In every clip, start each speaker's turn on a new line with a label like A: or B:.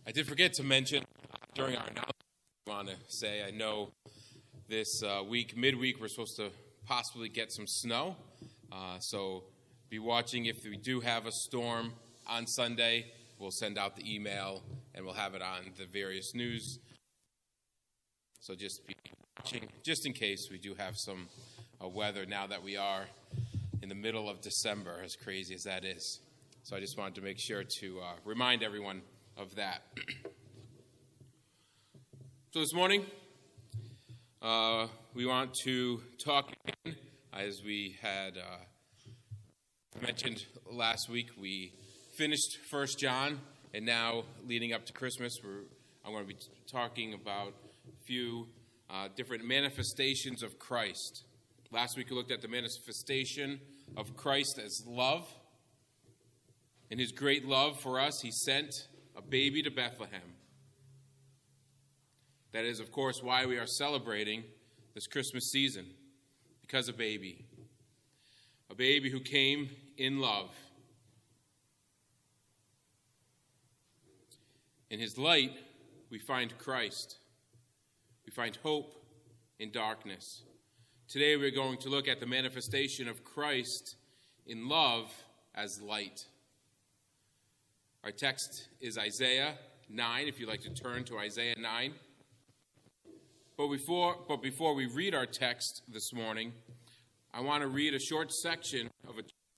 A: I did forget to mention during our announcement, I want to say I know this midweek, we're supposed to possibly get some snow. So be watching. If we do have a storm on Sunday, we'll send out the email and we'll have it on the various news. So just be watching, just in case we do have some weather now that we are in the middle of December, as crazy as that is. So I just wanted to make sure to remind everyone of that. So this morning, we want to talk again, as we had mentioned last week. We finished 1 John, and now leading up to Christmas, I'm going to be talking about a few different manifestations of Christ. Last week we looked at the manifestation of Christ as love. In his great love for us, he sent a baby to Bethlehem. That is, of course, why we are celebrating this Christmas season, because a baby who came in love. In his light, we find Christ. We find hope in darkness. Today we're going to look at the manifestation of Christ in love as light. Our text is Isaiah 9, if you'd like to turn to Isaiah 9. But before we read our text this morning, I want to read a short section of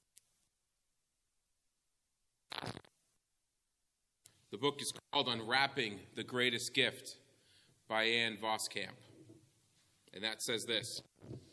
A: the book is called Unwrapping the Greatest Gift by Ann Voskamp. And that says this.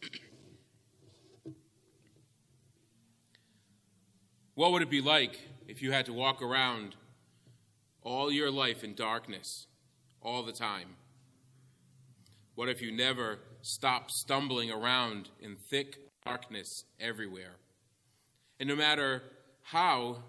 A: What would it be like if you had to walk around all your life in darkness all the time? What if you never stopped stumbling around in thick darkness everywhere? And no matter how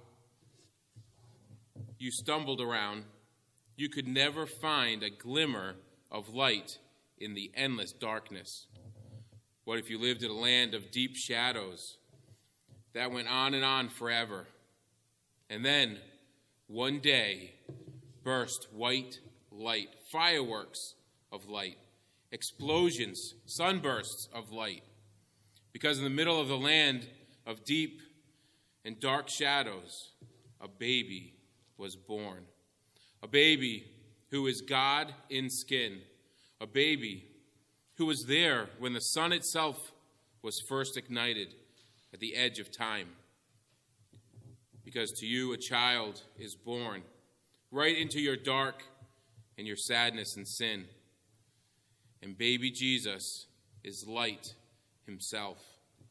A: you stumbled around, you could never find a glimmer of light in the endless darkness. What if you lived in a land of deep shadows that went on forever? And then, one day, burst white light, fireworks of light, explosions, sunbursts of light. Because in the middle of the land of deep and dark shadows, a baby was born. A baby who is God in skin. A baby who was there when the sun itself was first ignited at the edge of time. Because to you a child is born, right into your dark and your sadness and sin. And baby Jesus is light himself.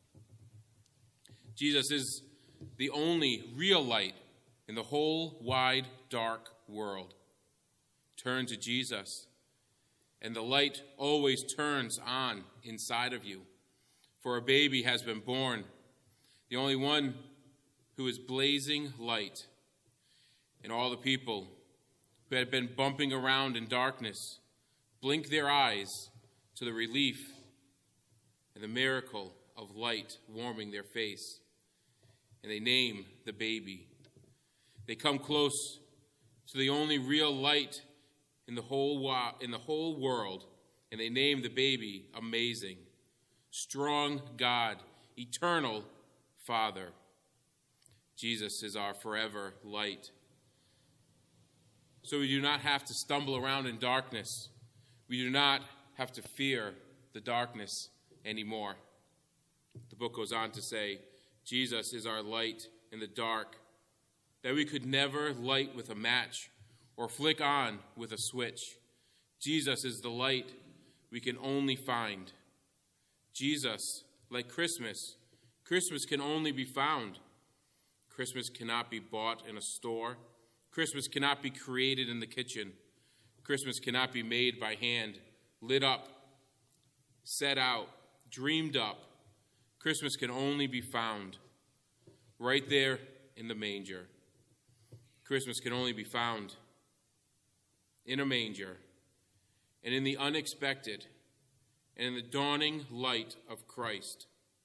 A: Jesus is the only real light in the whole wide, dark world. Turn to Jesus, and the light always turns on inside of you. For a baby has been born, the only one who is blazing light. And all the people who had been bumping around in darkness blink their eyes to the relief and the miracle of light warming their face. And they name the baby. They come close to the only real light in the whole world, and they name the baby Amazing, Strong God, Eternal Father. Jesus is our forever light. So we do not have to stumble around in darkness. We do not have to fear the darkness anymore. The book goes on to say, Jesus is our light in the dark, that we could never light with a match or flick on with a switch. Jesus is the light we can only find. Jesus, like Christmas, Christmas can only be found. Christmas cannot be bought in a store. Christmas cannot be created in the kitchen. Christmas cannot be made by hand, lit up, set out, dreamed up. Christmas can only be found right there in the manger. Christmas can only be found in a manger, and in the unexpected, and in the dawning light of Christ.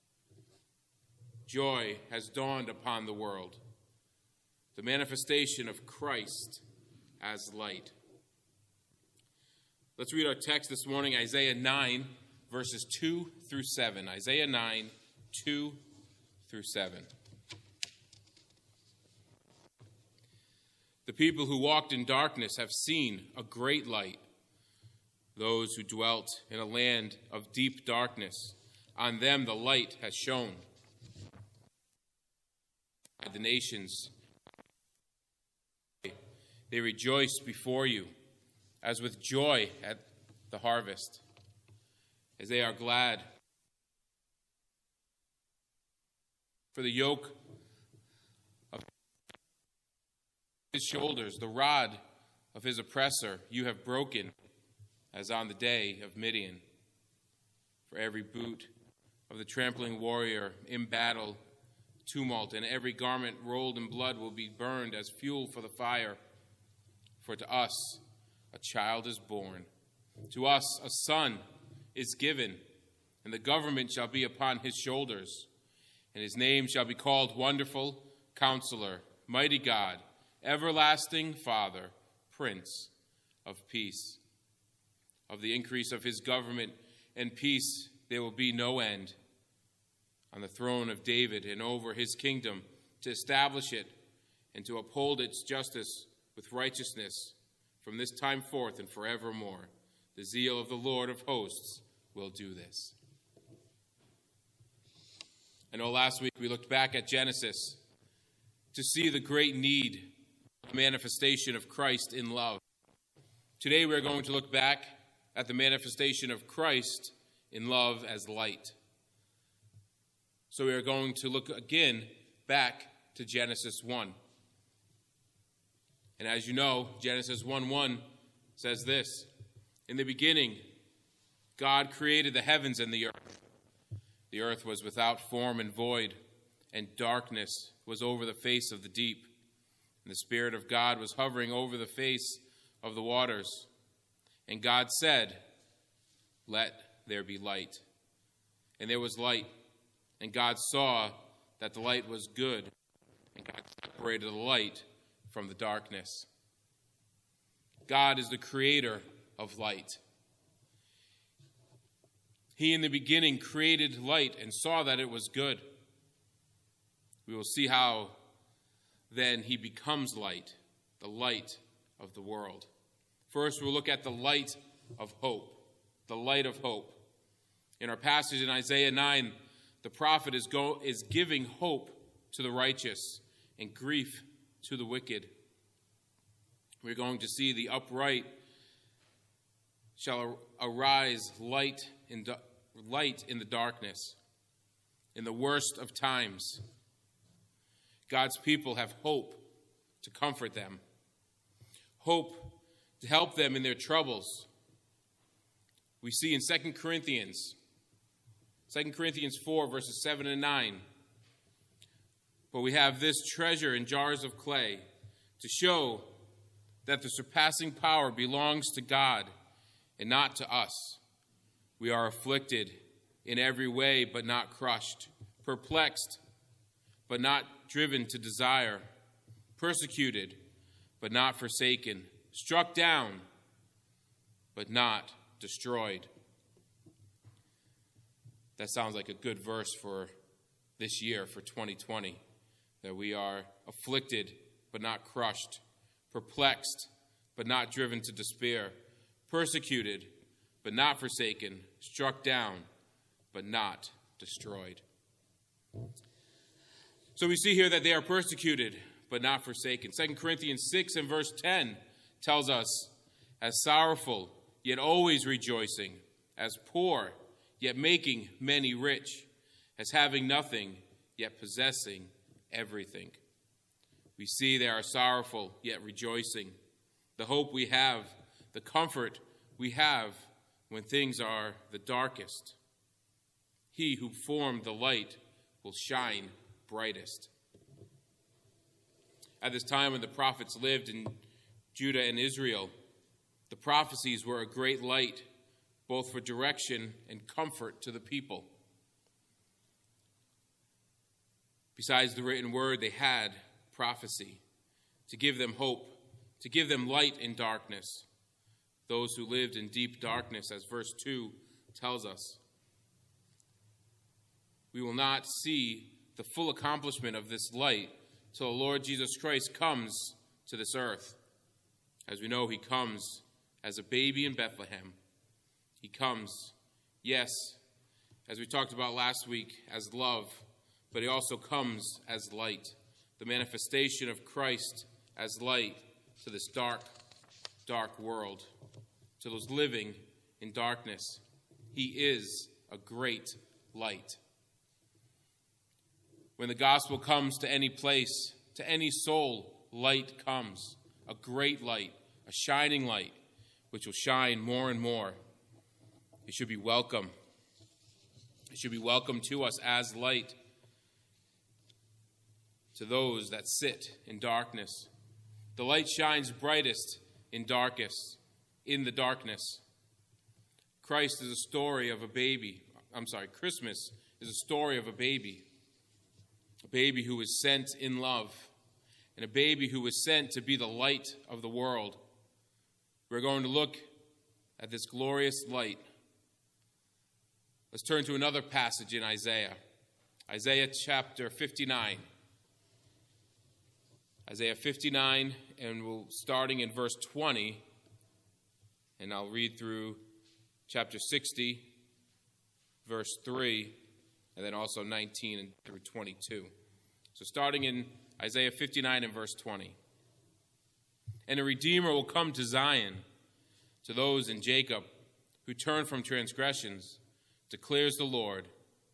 A: Joy has dawned upon the world. The manifestation of Christ as light. Let's read our text this morning, Isaiah 9, verses 2 through 7. Isaiah 9, 2 through 7. The people who walked in darkness have seen a great light. Those who dwelt in a land of deep darkness, on them the light has shone. The nations, they rejoice before you, as with joy at the harvest, as they are glad. For the yoke of his shoulders, the rod of his oppressor, you have broken, as on the day of Midian. For every boot of the trampling warrior in battle, tumult, and every garment rolled in blood will be burned as fuel for the fire. For to us a child is born, to us a son is given, and the government shall be upon his shoulders, and his name shall be called Wonderful Counselor, Mighty God, Everlasting Father, Prince of Peace. Of the increase of his government and peace there will be no end, on the throne of David and over his kingdom, to establish it and to uphold its justice with righteousness from this time forth and forevermore. The zeal of the Lord of hosts will do this. I know last week we looked back at Genesis to see the great need of the manifestation of Christ in love. Today we're going to look back at the manifestation of Christ in love as light. So we are going to look again back to Genesis 1. And as you know, Genesis 1:1 says this: in the beginning, God created the heavens and the earth. The earth was without form and void, and darkness was over the face of the deep. And the Spirit of God was hovering over the face of the waters. And God said, "Let there be light." And there was light. And God saw that the light was good, and God separated the light from the darkness. God is the creator of light. He in the beginning created light and saw that it was good. We will see how then he becomes light, the light of the world. First, we'll look at the light of hope, the light of hope. In our passage in Isaiah 9, the prophet is giving hope to the righteous and grief to the wicked. We're going to see the upright shall arise light in the darkness. In the worst of times, God's people have hope to comfort them, hope to help them in their troubles. We see in 2 Corinthians 4, verses 7 and 9. But we have this treasure in jars of clay to show that the surpassing power belongs to God and not to us. We are afflicted in every way, but not crushed, perplexed, but not driven to desire, persecuted, but not forsaken, struck down, but not destroyed. That sounds like a good verse for this year, for 2020, that we are afflicted but not crushed, perplexed but not driven to despair, persecuted but not forsaken, struck down but not destroyed. So we see here that they are persecuted but not forsaken. 2 Corinthians 6 and verse 10 tells us, as sorrowful yet always rejoicing, as poor yet making many rich, as having nothing, yet possessing everything. We see they are sorrowful, yet rejoicing. The hope we have, the comfort we have when things are the darkest. He who formed the light will shine brightest. At this time when the prophets lived in Judah and Israel, the prophecies were a great light, both for direction and comfort to the people. Besides the written word, they had prophecy to give them hope, to give them light in darkness, those who lived in deep darkness, as verse 2 tells us. We will not see the full accomplishment of this light till the Lord Jesus Christ comes to this earth. As we know, he comes as a baby in Bethlehem. He comes, yes, as we talked about last week, as love, but he also comes as light, the manifestation of Christ as light to this dark, dark world, to those living in darkness. He is a great light. When the gospel comes to any place, to any soul, light comes, a great light, a shining light, which will shine more and more. It should be welcome. It should be welcome to us as light to those that sit in darkness. The light shines brightest in the darkness. Christ is a story of a baby. Christmas is a story of a baby who was sent in love, and a baby who was sent to be the light of the world. We're going to look at this glorious light. Let's turn to another passage in Isaiah. Isaiah chapter 59. Isaiah 59, and we'll starting in verse 20, and I'll read through chapter 60, verse 3, and then also 19 and through 22. So starting in Isaiah 59 and verse 20. And a Redeemer will come to Zion, to those in Jacob who turn from transgressions, declares the Lord.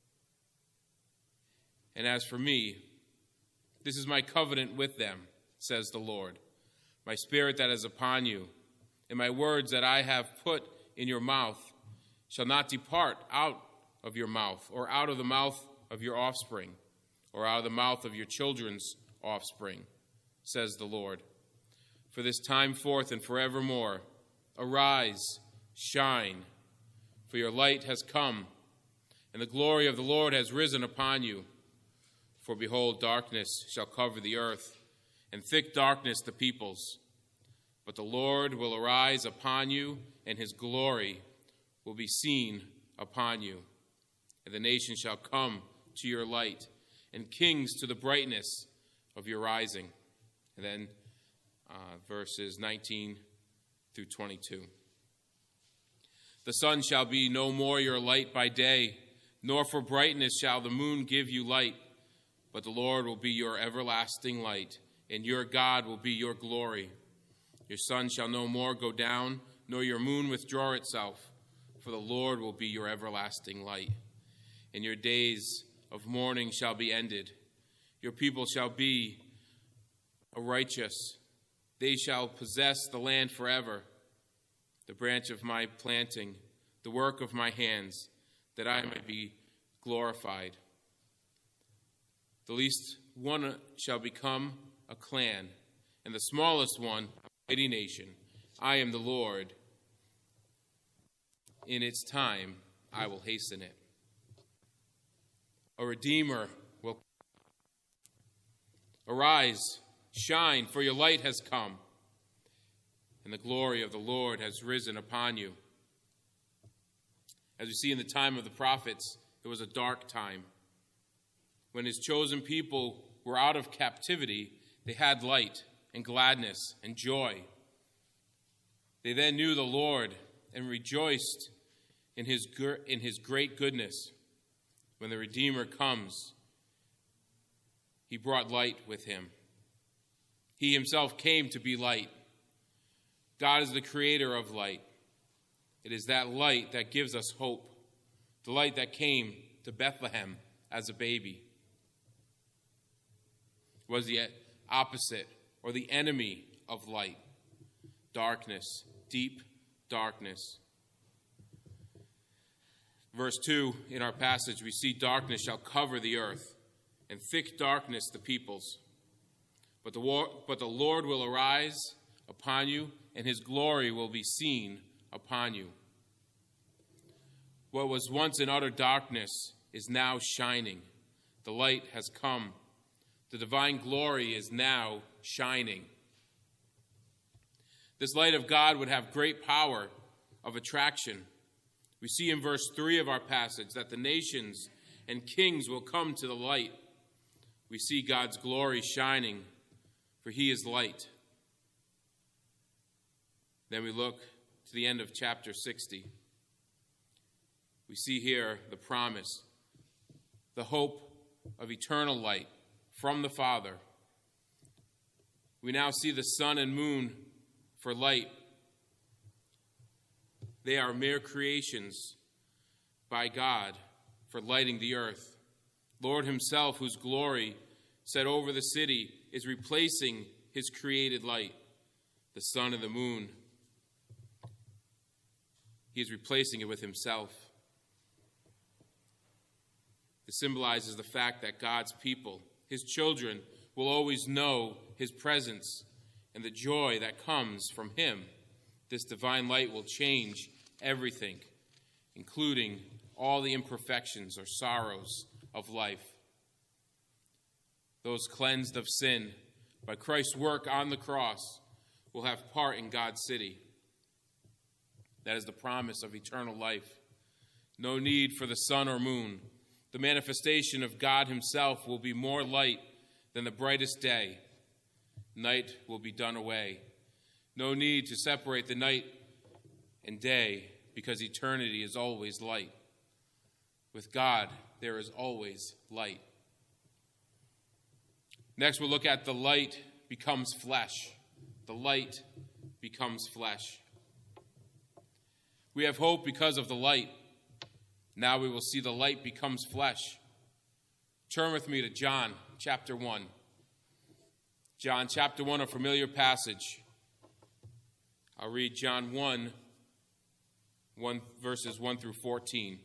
A: And as for me, this is my covenant with them, says the Lord, my spirit that is upon you, and my words that I have put in your mouth shall not depart out of your mouth, or out of the mouth of your offspring, or out of the mouth of your children's offspring, says the Lord. For this time forth and forevermore, arise, shine, for your light has come, and the glory of the Lord has risen upon you. For behold, darkness shall cover the earth, and thick darkness the peoples. But the Lord will arise upon you, and his glory will be seen upon you. And the nations shall come to your light, and kings to the brightness of your rising. And then verses 19 through 22. The sun shall be no more your light by day, nor for brightness shall the moon give you light. But the Lord will be your everlasting light, and your God will be your glory. Your sun shall no more go down, nor your moon withdraw itself, for the Lord will be your everlasting light. And your days of mourning shall be ended. Your people shall be righteous. They shall possess the land forever, the branch of my planting, the work of my hands, that I may be glorified. The least one shall become a clan, and the smallest one a mighty nation. I am the Lord. In its time I will hasten it. A Redeemer will come. Arise, shine, for your light has come, and the glory of the Lord has risen upon you. As we see in the time of the prophets, it was a dark time. When his chosen people were out of captivity, they had light and gladness and joy. They then knew the Lord and rejoiced in his great goodness. When the Redeemer comes, he brought light with him. He himself came to be light. God is the creator of light. It is that light that gives us hope, the light that came to Bethlehem as a baby. Was the opposite or the enemy of light. Darkness, deep darkness. Verse 2 in our passage, we see darkness shall cover the earth, and thick darkness the peoples. But the Lord will arise upon you, and his glory will be seen upon you. What was once in utter darkness is now shining. The light has come. The divine glory is now shining. This light of God would have great power of attraction. We see in verse 3 of our passage that the nations and kings will come to the light. We see God's glory shining, for he is light. Then we look to the end of chapter 60. We see here the promise, the hope of eternal light from the Father. We now see the sun and moon for light. They are mere creations by God for lighting the earth. Lord himself, whose glory set over the city, is replacing his created light, the sun and the moon. He is replacing it with himself. This symbolizes the fact that God's people, his children, will always know his presence and the joy that comes from him. This divine light will change everything, including all the imperfections or sorrows of life. Those cleansed of sin by Christ's work on the cross will have part in God's city. That is the promise of eternal life. No need for the sun or moon. The manifestation of God himself will be more light than the brightest day. Night will be done away. No need to separate the night and day, because eternity is always light. With God, there is always light. Next, we'll look at the light becomes flesh. The light becomes flesh. We have hope because of the light. Now we will see the light becomes flesh. Turn with me to John chapter 1. John chapter 1, a familiar passage. I'll read John 1, verses 1 through 14.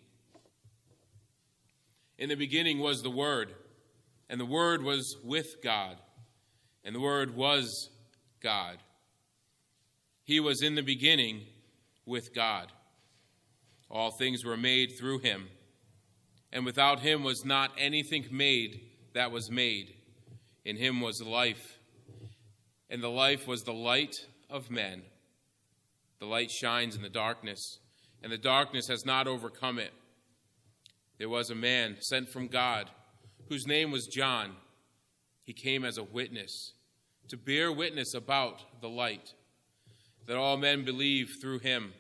A: In the beginning was the Word, and the Word was with God, and the Word was God. He was in the beginning with God. All things were made through him, and without him was not anything made that was made. In him was life, and the life was the light of men. The light shines in the darkness, and the darkness has not overcome it. There was a man sent from God, whose name was John. He came as a witness, to bear witness about the light, that all men believe through him.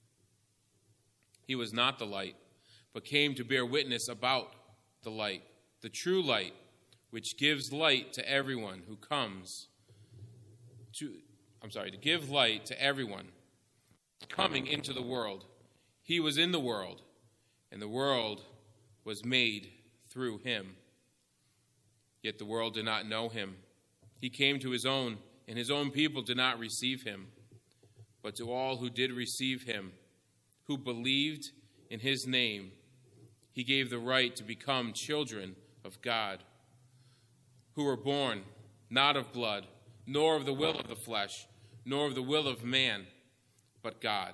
A: He was not the light, but came to bear witness about the light, the true light, which gives light to everyone who comes to give light to everyone coming into the world. He was in the world, and the world was made through him. Yet the world did not know him. He came to his own, and his own people did not receive him. But to all who did receive him, who believed in his name, he gave the right to become children of God, who were born not of blood, nor of the will of the flesh, nor of the will of man, but God.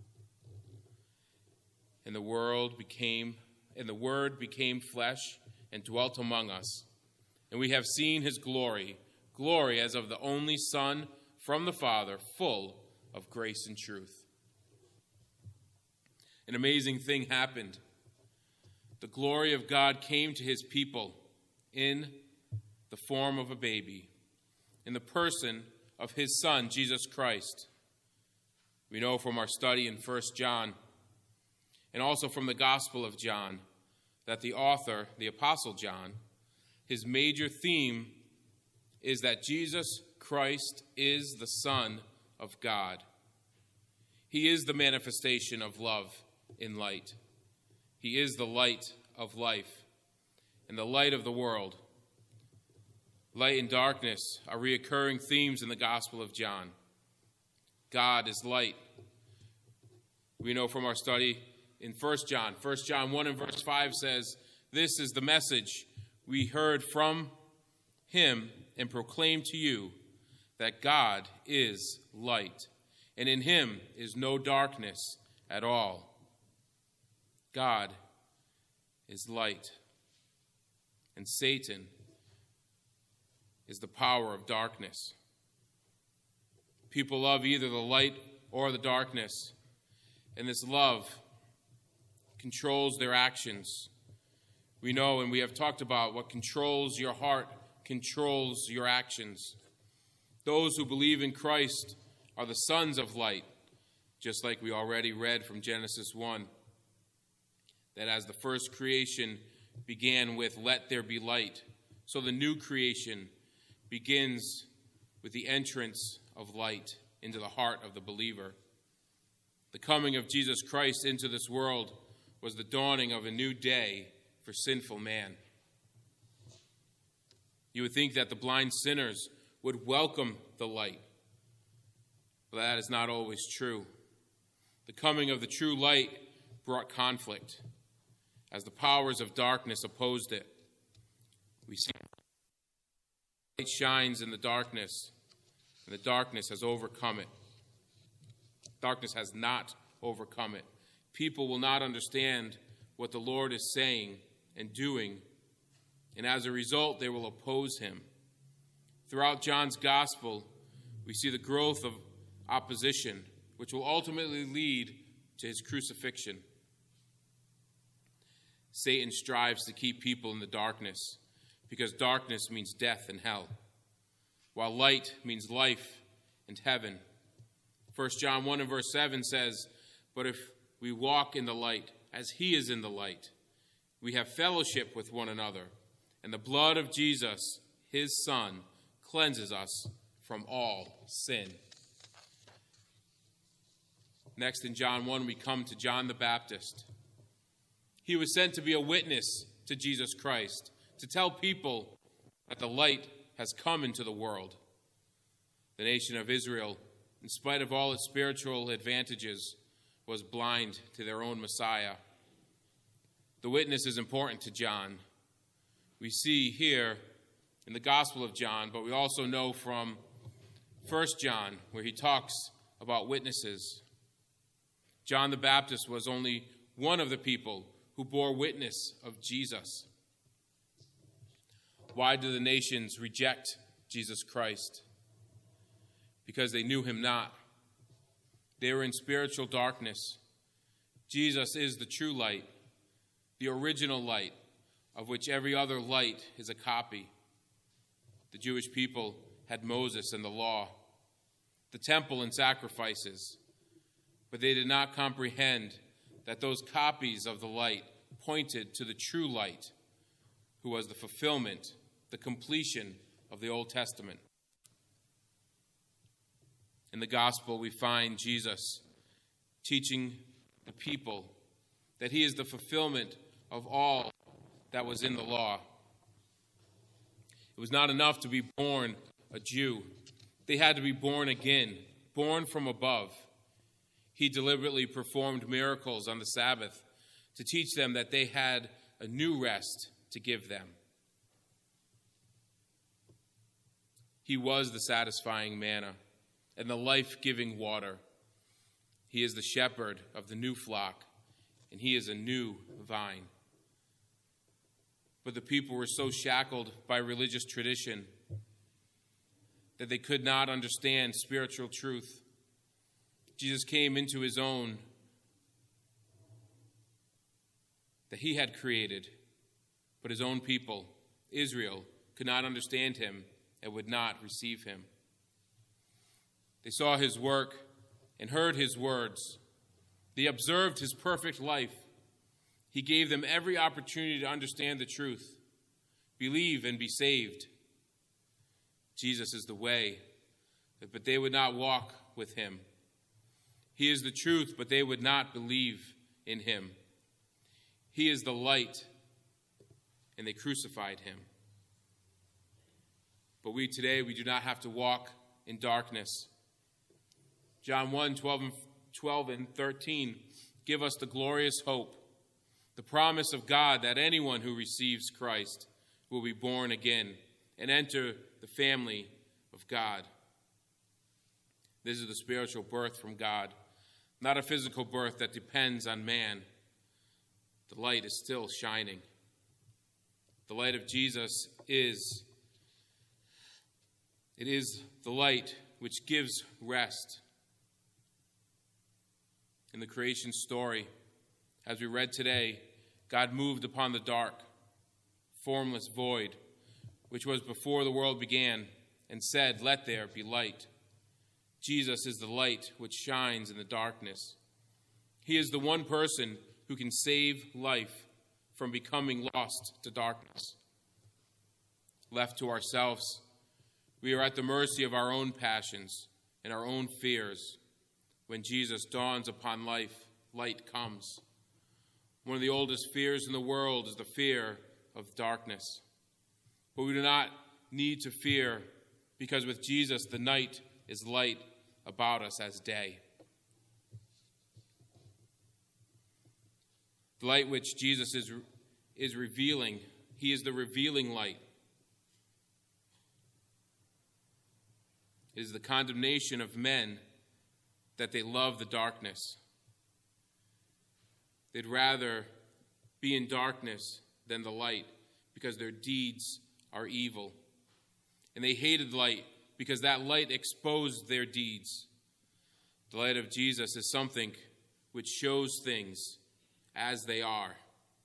A: And the Word became flesh and dwelt among us. And we have seen his glory, glory as of the only Son from the Father, full of grace and truth. An amazing thing happened. The glory of God came to his people in the form of a baby, in the person of his Son, Jesus Christ. We know from our study in 1 John, and also from the Gospel of John, that the author, the Apostle John, his major theme is that Jesus Christ is the Son of God. He is the manifestation of love in light. He is the light of life and the light of the world. Light and darkness are recurring themes in the Gospel of John. God is light. We know from our study in 1 John 1 and verse 5 says, "This is the message we heard from him and proclaim to you, that God is light, and in him is no darkness at all." God is light, and Satan is the power of darkness. People love either the light or the darkness, and this love controls their actions. We know and we have talked about what controls your heart controls your actions. Those who believe in Christ are the sons of light, just like we already read from Genesis 1, that as the first creation began with "let there be light," so the new creation begins with the entrance of light into the heart of the believer. The coming of Jesus Christ into this world was the dawning of a new day for sinful man. You would think that the blind sinners would welcome the light, but that is not always true. The coming of the true light brought conflict, as the powers of darkness opposed it. We see light shines in the darkness, and the darkness has overcome it. Darkness has not overcome it. People will not understand what the Lord is saying and doing, and as a result, they will oppose him. Throughout John's gospel, we see the growth of opposition, which will ultimately lead to his crucifixion. Satan strives to keep people in the darkness, because darkness means death and hell, while light means life and heaven. 1 John 1 and verse 7 says, "But if we walk in the light, as he is in the light, we have fellowship with one another, and the blood of Jesus, his Son, cleanses us from all sin." Next in John 1, we come to John the Baptist. He was sent to be a witness to Jesus Christ, to tell people that the light has come into the world. The nation of Israel, in spite of all its spiritual advantages, was blind to their own Messiah. The witness is important to John. We see here in the Gospel of John, but we also know from 1 John, where he talks about witnesses. John the Baptist was only one of the people who bore witness of Jesus. Why do the nations reject Jesus Christ? Because they knew him not. They were in spiritual darkness. Jesus is the true light, the original light, of which every other light is a copy. The Jewish people had Moses and the law, the temple and sacrifices, but they did not comprehend that those copies of the light pointed to the true light, who was the fulfillment, the completion of the Old Testament. In the gospel, we find Jesus teaching the people that he is the fulfillment of all that was in the law. It was not enough to be born a Jew. They had to be born again, born from above. He deliberately performed miracles on the Sabbath to teach them that they had a new rest to give them. He was the satisfying manna and the life-giving water. He is the shepherd of the new flock, and he is a new vine. But the people were so shackled by religious tradition that they could not understand spiritual truth. Jesus came into his own that he had created, but his own people, Israel, could not understand him and would not receive him. They saw his work and heard his words. They observed his perfect life. He gave them every opportunity to understand the truth, believe and be saved. Jesus is the way, but they would not walk with him. He is the truth, but they would not believe in him. He is the light, and they crucified him. But we today, we do not have to walk in darkness. John 1:12 and 13 give us the glorious hope, the promise of God that anyone who receives Christ will be born again and enter the family of God. This is the spiritual birth from God, not a physical birth that depends on man. The light is still shining. The light of Jesus is the light which gives rest. In the creation story, as we read today, God moved upon the dark, formless void, which was before the world began, and said, "Let there be light." Jesus is the light which shines in the darkness. He is the one person who can save life from becoming lost to darkness. Left to ourselves, we are at the mercy of our own passions and our own fears. When Jesus dawns upon life, light comes. One of the oldest fears in the world is the fear of darkness. But we do not need to fear, because with Jesus, the night is light about us as day. The light which Jesus is revealing, he is the revealing light. It is the condemnation of men that they love the darkness. They'd rather be in darkness than the light, because their deeds are evil. And they hated light because that light exposed their deeds. The light of Jesus is something which shows things as they are.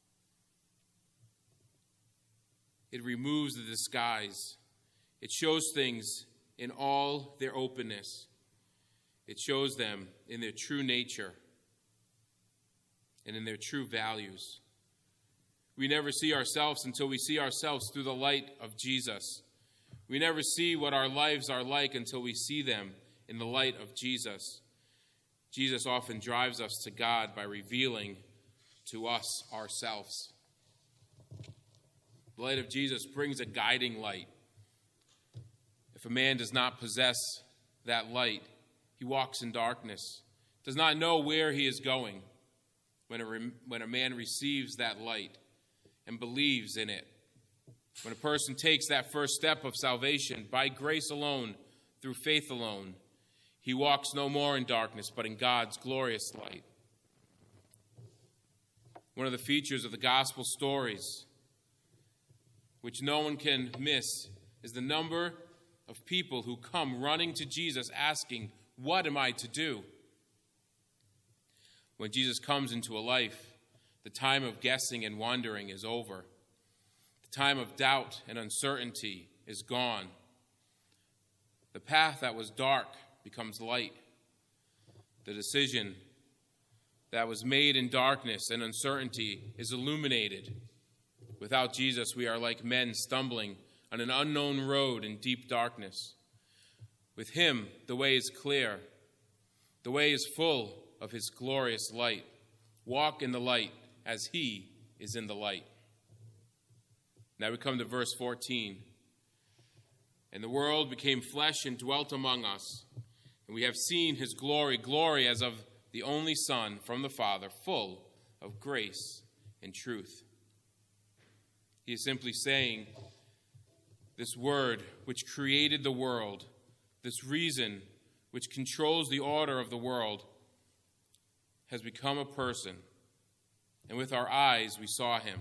A: It removes the disguise. It shows things in all their openness. It shows them in their true nature and in their true values. We never see ourselves until we see ourselves through the light of Jesus. We never see what our lives are like until we see them in the light of Jesus. Jesus often drives us to God by revealing to us ourselves. The light of Jesus brings a guiding light. If a man does not possess that light, he walks in darkness, does not know where he is going. When a man receives that light and believes in it, when a person takes that first step of salvation by grace alone, through faith alone, he walks no more in darkness, but in God's glorious light. One of the features of the gospel stories, which no one can miss, is the number of people who come running to Jesus asking, "What am I to do?" When Jesus comes into a life, the time of guessing and wondering is over. The time of doubt and uncertainty is gone. The path that was dark becomes light. The decision that was made in darkness and uncertainty is illuminated. Without Jesus, we are like men stumbling on an unknown road in deep darkness. With him, the way is clear. The way is full of his glorious light. Walk in the light as he is in the light. Now we come to verse 14. And the world became flesh and dwelt among us, and we have seen his glory, glory as of the only Son from the Father, full of grace and truth. He is simply saying, this word which created the world, this reason which controls the order of the world, has become a person, and with our eyes we saw him.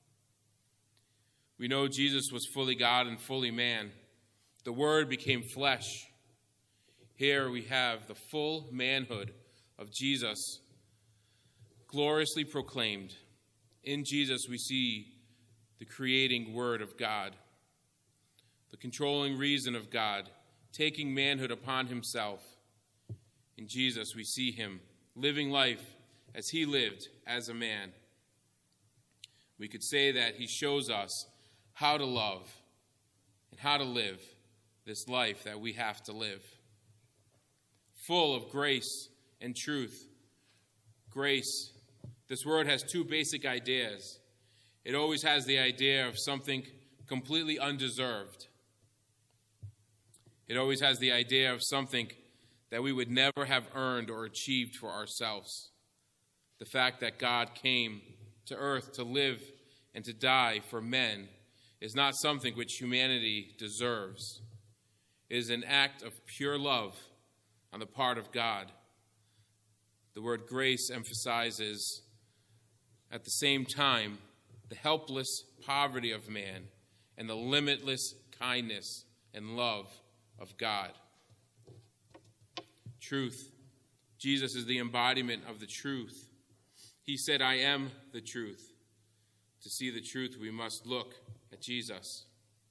A: We know Jesus was fully God and fully man. The Word became flesh. Here we have the full manhood of Jesus gloriously proclaimed. In Jesus we see the creating Word of God, the controlling reason of God, taking manhood upon himself. In Jesus we see him living life as he lived as a man. We could say that he shows us how to love and how to live this life that we have to live. Full of grace and truth. Grace, this word has two basic ideas. It always has the idea of something completely undeserved. It always has the idea of something that we would never have earned or achieved for ourselves. The fact that God came to earth to live and to die for men is not something which humanity deserves. It is an act of pure love on the part of God. The word grace emphasizes at the same time the helpless poverty of man and the limitless kindness and love of God. truth. Jesus is the embodiment of the truth. He said, I am the truth. To see the truth, we must look at Jesus.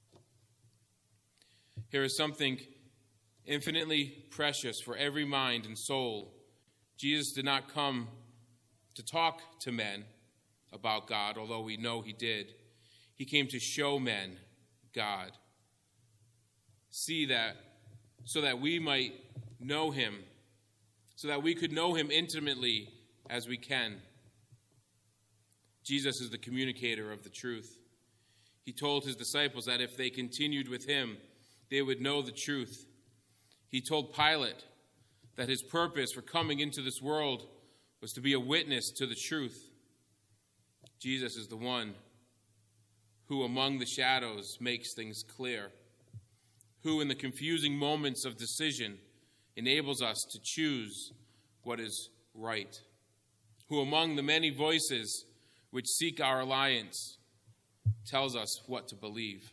A: Here is something infinitely precious for every mind and soul. Jesus did not come to talk to men about God, although we know he did. He came to show men God. See that, so that we might know him, so that we could know him intimately as we can. Jesus is the communicator of the truth. He told his disciples that if they continued with him, they would know the truth. He told Pilate that his purpose for coming into this world was to be a witness to the truth. Jesus is the one who among the shadows makes things clear, who in the confusing moments of decision enables us to choose what is right, who among the many voices which seek our alliance tells us what to believe.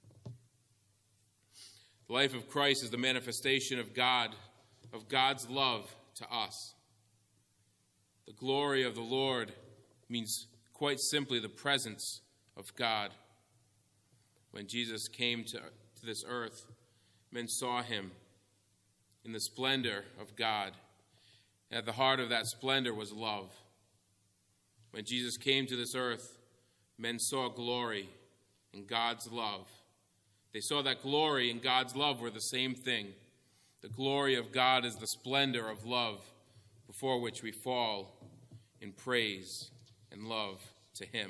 A: The life of Christ is the manifestation of God, of God's love to us. The glory of the Lord means quite simply the presence of God. When Jesus came to this earth, men saw him in the splendor of God. And at the heart of that splendor was love. When Jesus came to this earth, men saw glory in God's love. They saw that glory and God's love were the same thing. The glory of God is the splendor of love before which we fall in praise and love to him.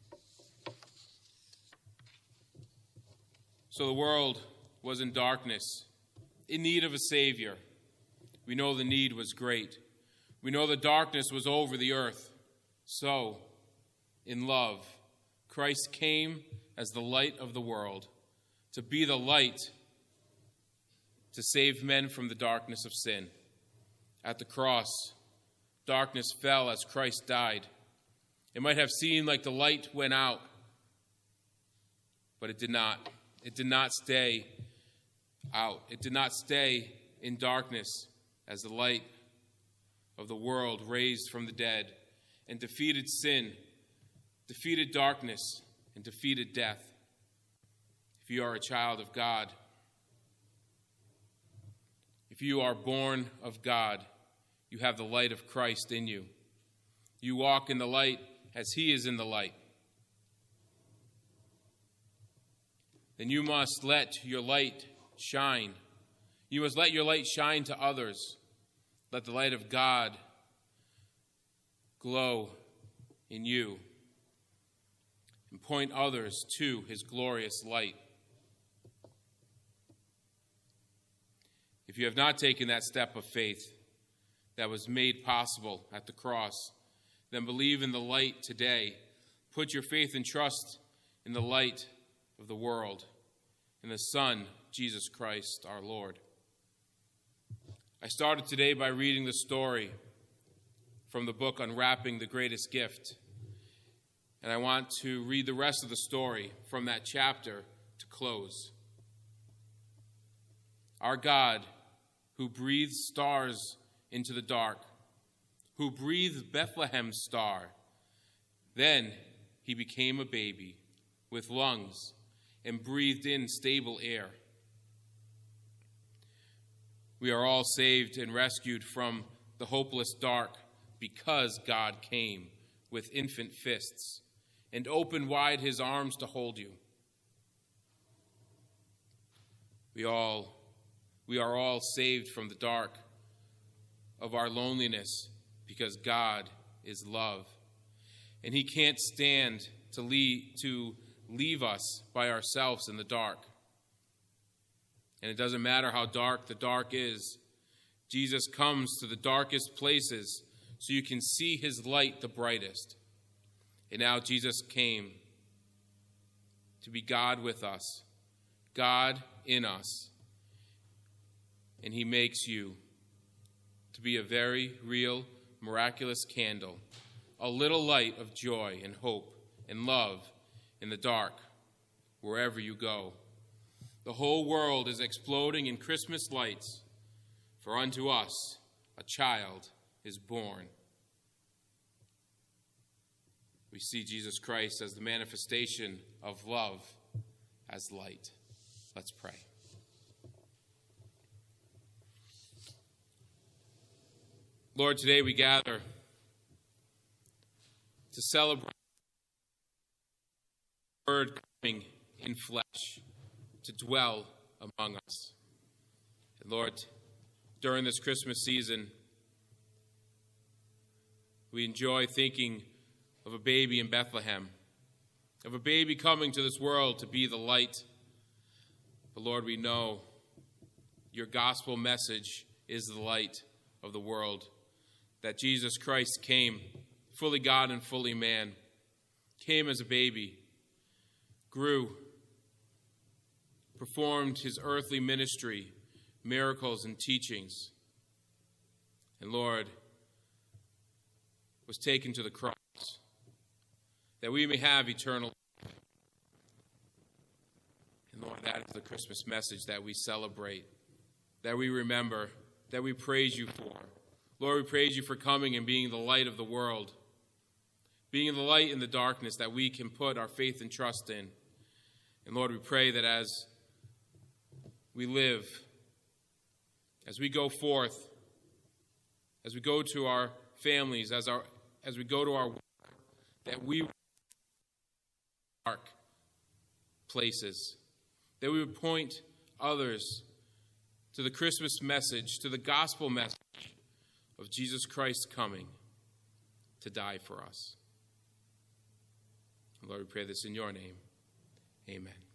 A: So the world was in darkness, in need of a Savior. We know the need was great. We know the darkness was over the earth. So, in love, Christ came as the light of the world, to be the light to save men from the darkness of sin. At the cross, darkness fell as Christ died. It might have seemed like the light went out, but it did not. It did not stay out. It did not stay in darkness as the light of the world raised from the dead and defeated sin, defeated darkness, and defeated death. If you are a child of God, if you are born of God, you have the light of Christ in you. You walk in the light as he is in the light. Then you must let your light shine. You must let your light shine to others. Let the light of God glow in you and point others to his glorious light. If you have not taken that step of faith that was made possible at the cross, then believe in the light today. Put your faith and trust in the light of the world, in the Son, Jesus Christ, our Lord. I started today by reading the story from the book Unwrapping the Greatest Gift. And I want to read the rest of the story from that chapter to close. Our God, who breathed stars into the dark, who breathed Bethlehem's star, then he became a baby with lungs and breathed in stable air. We are all saved and rescued from the hopeless dark because God came with infant fists and opened wide his arms to hold you. We are all saved from the dark of our loneliness because God is love. And he can't stand to leave us by ourselves in the dark. And it doesn't matter how dark the dark is. Jesus comes to the darkest places so you can see his light the brightest. And now Jesus came to be God with us, God in us. And he makes you to be a very real, miraculous candle, a little light of joy and hope and love in the dark, wherever you go. The whole world is exploding in Christmas lights, for unto us a child is born. We see Jesus Christ as the manifestation of love, as light. Let's pray. Lord, today we gather to celebrate the Word coming in flesh to dwell among us. And Lord, during this Christmas season, we enjoy thinking of a baby in Bethlehem, of a baby coming to this world to be the light. But Lord, we know your gospel message is the light of the world, that Jesus Christ came, fully God and fully man, came as a baby, grew, performed his earthly ministry, miracles and teachings, and Lord, was taken to the cross, that we may have eternal life. And Lord, that is the Christmas message that we celebrate, that we remember, that we praise you for. Lord, we praise you for coming and being the light of the world, being the light in the darkness that we can put our faith and trust in. And Lord, we pray that as we live, as we go forth, as we go to our families, as we go to our work, that we dark places, that we would point others to the Christmas message, to the gospel message of Jesus Christ coming to die for us. Lord, we pray this in your name. Amen.